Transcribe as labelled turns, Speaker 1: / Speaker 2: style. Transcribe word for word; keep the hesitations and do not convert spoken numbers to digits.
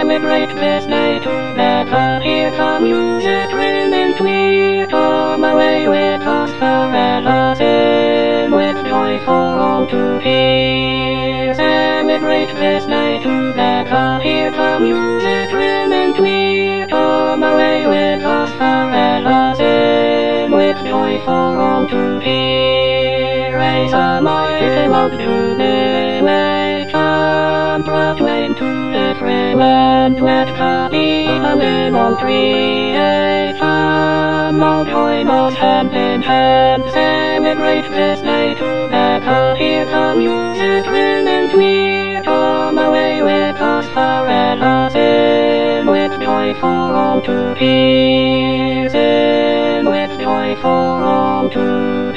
Speaker 1: celebrate this day together. Here come music, rhythm and we come away with us forever. Sing with joy for all to hear. Celebrate this day together. Here come music, rhythm and we come away with us forever. Sing with joy for all to hear. Raise a mighty love to the way. Chant proclaim to everyone. Let the people in all creation all join us hand in hand. Celebrate this day together. Here come music, rhythm and we come away with us forever. Sing with joy for all to hear. Sing with joy for all to hear.